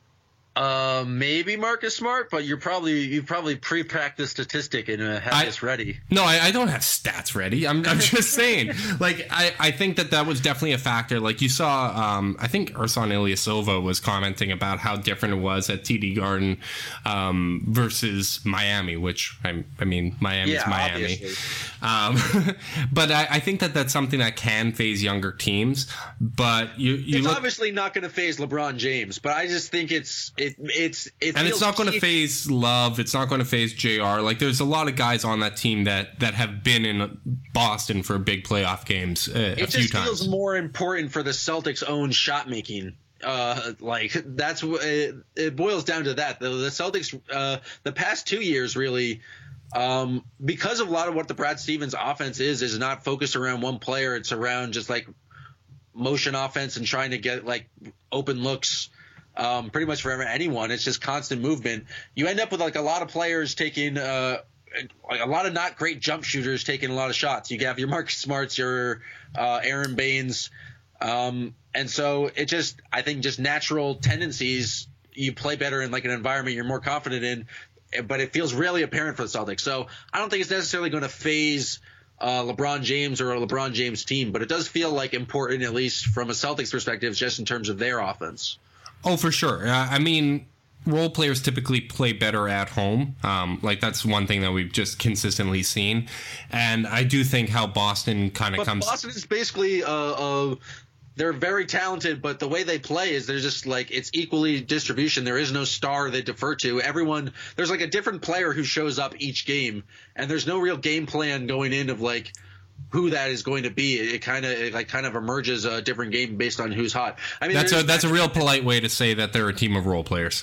Uh, maybe Marcus Smart, but you're probably you probably pre-practice statistic and uh, have I, this ready. No, I, I don't have stats ready. I'm I'm just saying. Like I, I think that that was definitely a factor. Like you saw, um, I think Ersan Ilyasova was commenting about how different it was at T D Garden um, versus Miami, which I, I mean Miami's yeah, Miami. Um, but I, I think that that's something that can phase younger teams. But you, you it's look, obviously not going to phase LeBron James, but I just think it's it it's it and feels it's not going to cheap. phase Love. It's not going to phase J R. Like there's a lot of guys on that team that that have been in Boston for big playoff games uh, a It few just times. feels more important for the Celtics' own shot making. Uh, like that's what it, it boils down to that. The, the Celtics, uh, the past two years really. Um, because of a lot of what the Brad Stevens offense is, is not focused around one player. It's around just like motion offense and trying to get like open looks, um, pretty much for anyone. It's just constant movement. You end up with like a lot of players taking, uh, like a lot of not great jump shooters taking a lot of shots. You have your Marcus Smarts, your, uh, Aaron Baines. Um, and so it just, I think just natural tendencies, you play better in like an environment you're more confident in. But it feels really apparent for the Celtics. So I don't think it's necessarily going to phase uh, LeBron James or a LeBron James team, but it does feel like important, at least from a Celtics perspective, just in terms of their offense. Oh, for sure. Uh, I mean, role players typically play better at home. Um, like that's one thing that we've just consistently seen. And I do think how Boston kind of But comes. Boston is basically uh, uh, they're very talented, but the way they play is they're just like it's equally distribution. There is no star they defer to. Everyone there's like a different player who shows up each game, and there's no real game plan going in of like who that is going to be. It kind of it like kind of emerges a different game based on who's hot. I mean, That's a there's- that's a real polite way to say that they're a team of role players.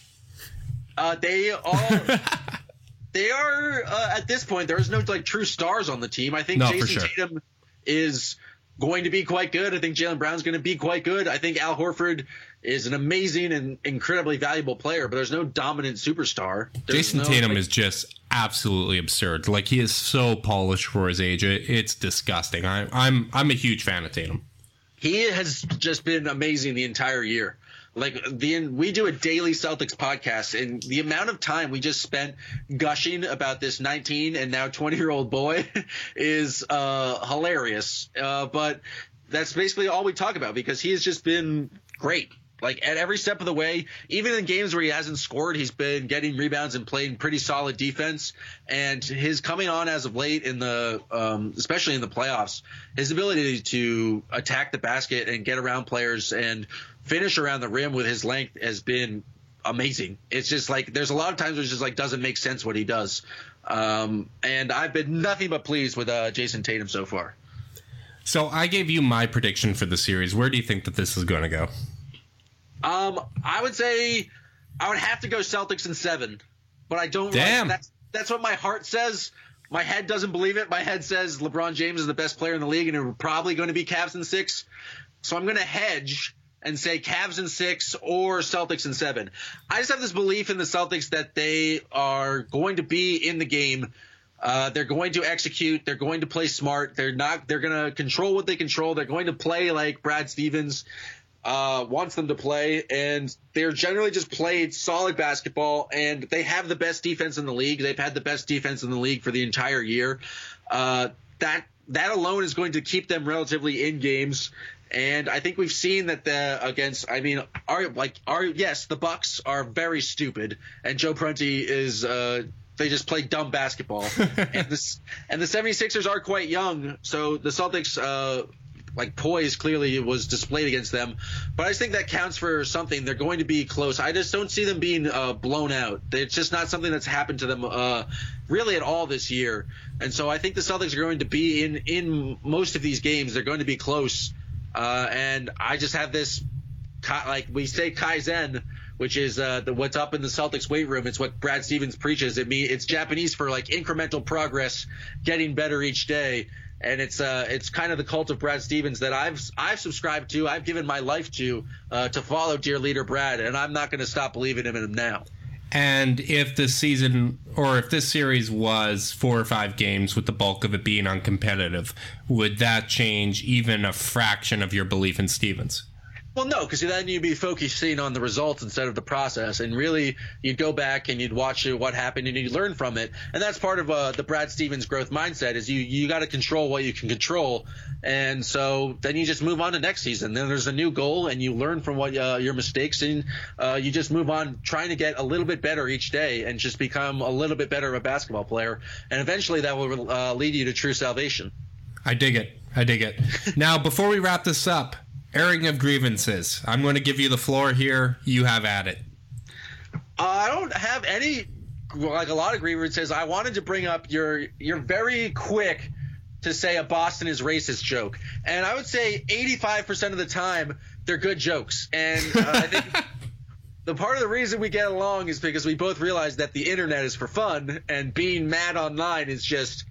Uh, they are. They are uh, at this point. There is no like true stars on the team. I think No, for Jason sure. Tatum is going to be quite good. I think Jaylen Brown's going to be quite good. I think Al Horford is an amazing and incredibly valuable player, but there's no dominant superstar. There's Jason no, Tatum like, is just absolutely absurd. Like he is so polished for his age. It, it's disgusting. I, I'm I'm a huge fan of Tatum. He has just been amazing the entire year. Like the we do a daily Celtics podcast, and the amount of time we just spent gushing about this nineteen and now twenty year old boy is uh, hilarious. Uh, but that's basically all we talk about because he has just been great. Like at every step of the way, even in games where he hasn't scored, he's been getting rebounds and playing pretty solid defense. And his coming on as of late in the, um, especially in the playoffs, his ability to attack the basket and get around players and finish around the rim with his length has been amazing. It's just like there's a lot of times where it's just like doesn't make sense what he does. Um, and I've been nothing but pleased with uh, Jason Tatum so far. So I gave you my prediction for the series. Where do you think that this is going to go? Um, I would say I would have to go Celtics in seven, but I don't. Damn. Like, that's that's what my heart says. My head doesn't believe it. My head says LeBron James is the best player in the league, and it's probably going to be Cavs in six. So I'm going to hedge and say Cavs in six or Celtics in seven. I just have this belief in the Celtics that they are going to be in the game. Uh, they're going to execute. They're going to play smart. They're not. They're going to control what they control. They're going to play like Brad Stevens uh, wants them to play, and they're generally just played solid basketball. And they have the best defense in the league. They've had the best defense in the league for the entire year. Uh, that that alone is going to keep them relatively in games. And I think we've seen that the against. I mean, are like are yes, the Bucks are very stupid, and Joe Prunty is. Uh, They just play dumb basketball. and, this, and the 76ers are quite young, so the Celtics, uh, like, poise clearly was displayed against them. But I just think that counts for something. They're going to be close. I just don't see them being uh, blown out. It's just not something that's happened to them uh, really at all this year. And so I think the Celtics are going to be in, in most of these games. They're going to be close. Uh, and I just have this, like we say, Kaizen, which is uh, the, what's up in the Celtics weight room. It's what Brad Stevens preaches. It mean, it's Japanese for like incremental progress, getting better each day. And it's uh, it's kind of the cult of Brad Stevens that I've I've subscribed to, I've given my life to, uh, to follow dear leader Brad, and I'm not going to stop believing in him now. And if this season or if this series was four or five games with the bulk of it being uncompetitive, would that change even a fraction of your belief in Stevens? Well, no, because then you'd be focusing on the results instead of the process, and really you'd go back and you'd watch what happened and you'd learn from it. And that's part of uh, the Brad Stevens growth mindset is you you got to control what you can control, and so then you just move on to next season. Then there's a new goal, and you learn from what uh, your mistakes, and uh, you just move on, trying to get a little bit better each day, and just become a little bit better of a basketball player. And eventually that will uh, lead you to true salvation. I dig it. I dig it. Now, before we wrap this up, airing of grievances. I'm going to give you the floor here. You have at it. Uh, I don't have any, like a lot of grievances. I wanted to bring up your, you're very quick to say a Boston is racist joke. And I would say eighty-five percent of the time, they're good jokes. And uh, I think the part of the reason we get along is because we both realize that the internet is for fun, and being mad online is just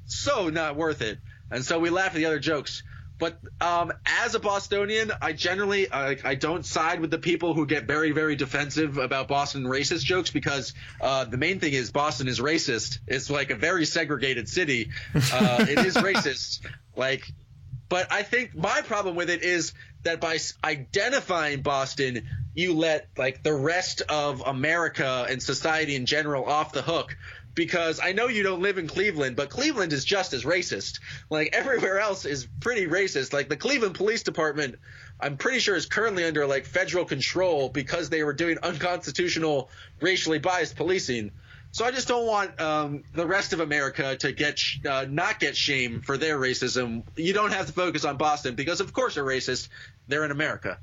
so not worth it. And so we laugh at the other jokes. But um, as a Bostonian, I generally I, I don't side with the people who get very, very defensive about Boston racist jokes, because uh, the main thing is Boston is racist. It's like a very segregated city. Uh, it is racist. Like, but I think my problem with it is that by identifying Boston, you let like the rest of America and society in general off the hook. Because I know you don't live in Cleveland, but Cleveland is just as racist. Like, everywhere else is pretty racist. Like, the Cleveland Police Department, I'm pretty sure is currently under, like, federal control because they were doing unconstitutional, racially biased policing. So I just don't want um, the rest of America to get sh- uh, not get shamed for their racism. You don't have to focus on Boston because, of course, they're racist. They're in America.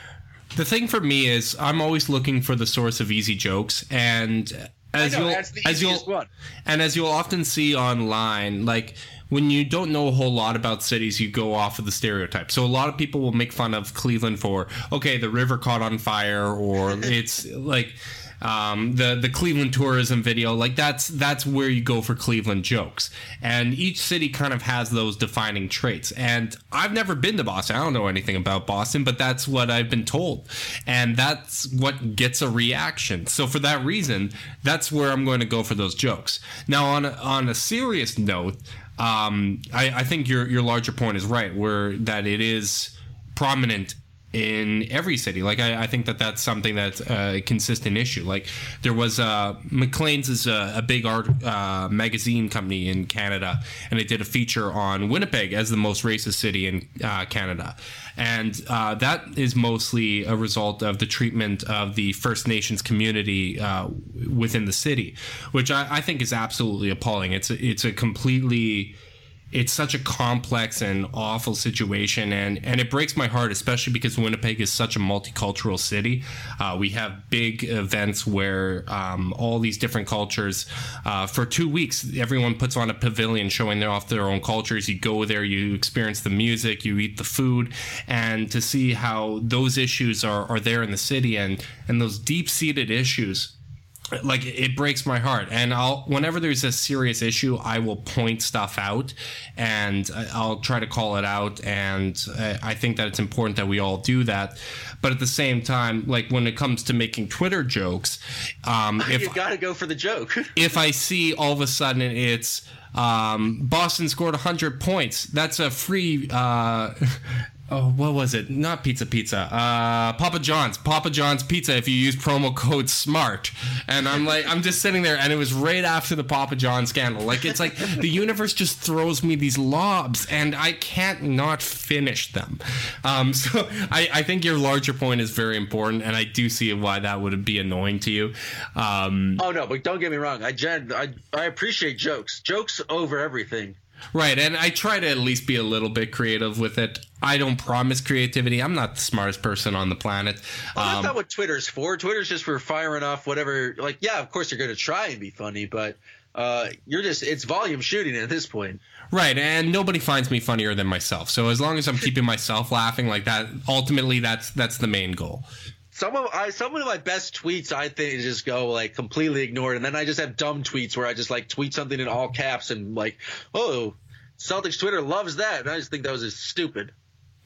The thing for me is I'm always looking for the source of easy jokes, and as I know, you'll that's the as you'll easiest one. and as you'll often see online, like when you don't know a whole lot about cities, you go off of the stereotype. So a lot of people will make fun of Cleveland for, okay, the river caught on fire, or it's like um, the the Cleveland tourism video. Like that's that's where you go for Cleveland jokes. And each city kind of has those defining traits. And I've never been to Boston. I don't know anything about Boston, but that's what I've been told. And that's what gets a reaction. So for that reason, that's where I'm going to go for those jokes. Now, on a, on a serious note, um, I, I think your your larger point is right, where that it is prominent in every city. Like I, I think that that's something that's a consistent issue. Like there was uh, Maclean's is a, a big art uh, magazine company in Canada, and they did a feature on Winnipeg as the most racist city in uh, Canada. And uh, that is mostly a result of the treatment of the First Nations community uh, within the city, which I, I think is absolutely appalling. It's a, it's a completely... It's such a complex and awful situation, and, and it breaks my heart, especially because Winnipeg is such a multicultural city. Uh, we have big events where um, all these different cultures, uh, for two weeks, everyone puts on a pavilion showing their, off their own cultures. You go there, you experience the music, you eat the food, and to see how those issues are, are there in the city, and, and those deep-seated issues, like it breaks my heart. And I'll whenever there's a serious issue, I will point stuff out and I'll try to call it out, and I think that it's important that we all do that. But at the same time, like when it comes to making Twitter jokes, um if you gotta go for the joke. If I see all of a sudden it's um Boston scored one hundred points, that's a free uh Oh, what was it? Not Pizza Pizza. Uh, Papa John's. Papa John's Pizza if you use promo code SMART. And I'm like, I'm just sitting there, and it was right after the Papa John scandal. Like, it's like the universe just throws me these lobs, and I can't not finish them. Um, so I, I think your larger point is very important, and I do see why that would be annoying to you. Um, oh, no, but don't get me wrong. I, gen- I, I appreciate jokes. Jokes over everything. Right, and I try to at least be a little bit creative with it. I don't promise creativity. I'm not the smartest person on the planet. Well, that's um, not what Twitter's for. Twitter's just for firing off whatever. Like, yeah, of course you're going to try and be funny, but uh, you're just – it's volume shooting at this point. Right, and nobody finds me funnier than myself. So as long as I'm keeping myself laughing like that, ultimately that's that's the main goal. Some of I some of my best tweets I think just go like completely ignored, and then I just have dumb tweets where I just like tweet something in all caps and like, oh, Celtics Twitter loves that, and I just think that was just stupid.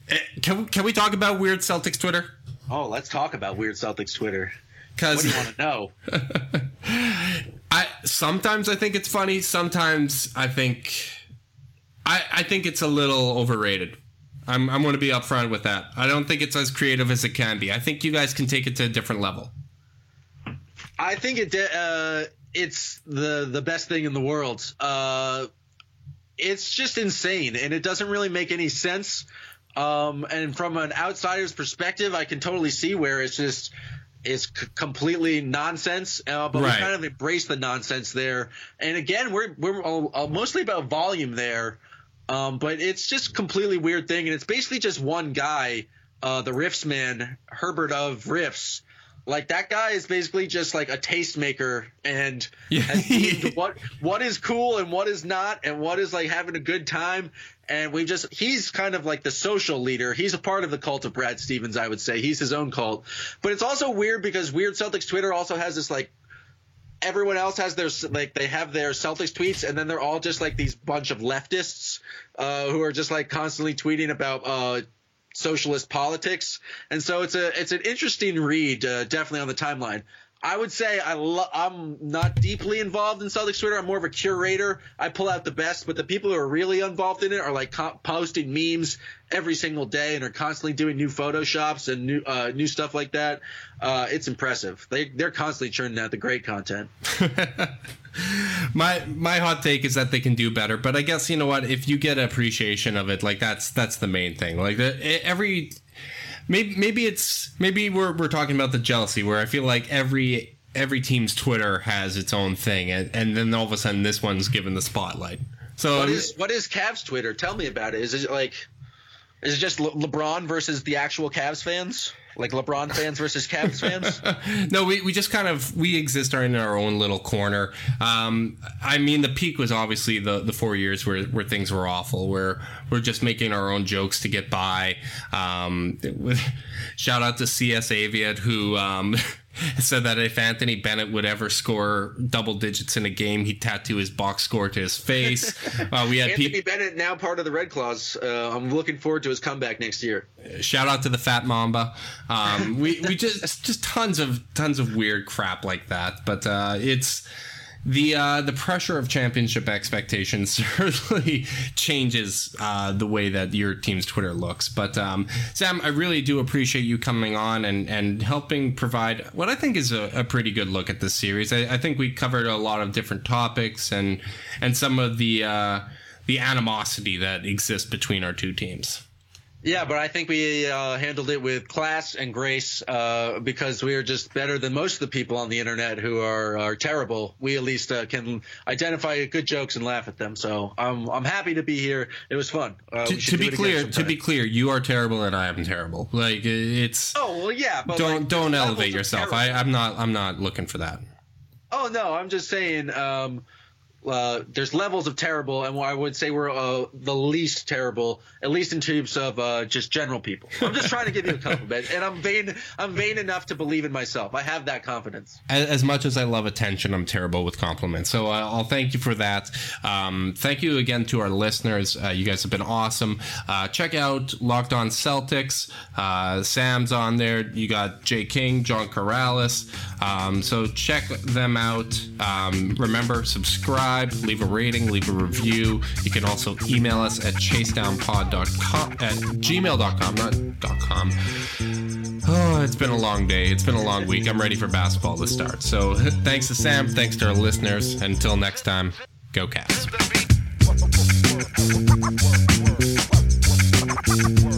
Can can we talk about weird Celtics Twitter? Oh, let's talk about weird Celtics Twitter. What do you want to know? I sometimes I think it's funny. Sometimes I think I I think it's a little overrated. I'm I'm going to be upfront with that. I don't think it's as creative as it can be. I think you guys can take it to a different level. I think it uh, it's the the best thing in the world. Uh, it's just insane, and it doesn't really make any sense. Um, and from an outsider's perspective, I can totally see where it's just it's c- completely nonsense. Uh, but right. we kind of embrace the nonsense there. And again, we're we're all, all mostly about volume there. Um, but it's just a completely weird thing, and it's basically just one guy, uh, the Riffs man, Herbert of Riffs. Like, that guy is basically just like a tastemaker and yeah. has deemed what what is cool and what is not, and what is like having a good time. And we just he's kind of like the social leader. He's a part of the cult of Brad Stevens, I would say. He's his own cult. But it's also weird because Weird Celtics Twitter also has this like everyone else has their like they have their Celtics tweets, and then they're all just like these bunch of leftists uh, who are just like constantly tweeting about uh, socialist politics. And so it's a it's an interesting read, uh, definitely on the timeline. I would say I lo- I'm not deeply involved in Celtics Twitter. I'm more of a curator. I pull out the best, but the people who are really involved in it are like co- posting memes every single day and are constantly doing new photoshops and new uh, new stuff like that. Uh, it's impressive. They they're constantly churning out the great content. my my hot take is that they can do better, but I guess you know what? If you get appreciation of it, like that's that's the main thing. Like the, every. Maybe maybe it's maybe we're we're talking about the jealousy where I feel like every every team's Twitter has its own thing, and, and then all of a sudden this one's given the spotlight. So what is what is Cavs Twitter? Tell me about it. Is it like is it just Le- LeBron versus the actual Cavs fans? Like LeBron fans versus Cavs fans? No, we, we just kind of we exist in our own little corner. Um, I mean, the peak was obviously the, the four years where, where things were awful, where we're just making our own jokes to get by. Um, with, shout out to C S Aviat, who um, said that if Anthony Bennett would ever score double digits in a game, he'd tattoo his box score to his face. Uh, we had Anthony pe- Bennett now part of the Red Claws. Uh, I'm looking forward to his comeback next year. Shout out to the Fat Mamba. Um, we we just just tons of tons of weird crap like that. But uh, it's the uh, the pressure of championship expectations certainly changes uh, the way that your team's Twitter looks. But um, Sam, I really do appreciate you coming on and, and helping provide what I think is a, a pretty good look at this series. I, I think we covered a lot of different topics and and some of the uh, the animosity that exists between our two teams. Yeah, but I think we uh, handled it with class and grace uh, because we are just better than most of the people on the internet who are, are terrible. We at least uh, can identify good jokes and laugh at them. So I'm I'm happy to be here. It was fun. Uh, to to be clear, to be clear, you are terrible and I am terrible. Like it's. Oh well, yeah. But don't like, don't elevate yourself. I, I'm not I'm not looking for that. Oh no, I'm just saying. Um, Uh, there's levels of terrible, and I would say we're uh, the least terrible, at least in terms of uh, just general people. I'm just trying to give you a compliment, and I'm vain. I'm vain enough to believe in myself. I have that confidence. As, as much as I love attention, I'm terrible with compliments. So uh, I'll thank you for that. Um, thank you again to our listeners. Uh, you guys have been awesome. Uh, check out Locked On Celtics. Uh, Sam's on there. You got Jay King, John Corrales. Um, so check them out. Um, remember, subscribe. Leave a rating, leave a review. You can also email us at chasedownpod dot com at gmail dot com, not .com. Oh, it's been a long day. It's been a long week. I'm ready for basketball to start. So thanks to Sam. Thanks to our listeners. Until next time, go Cavs.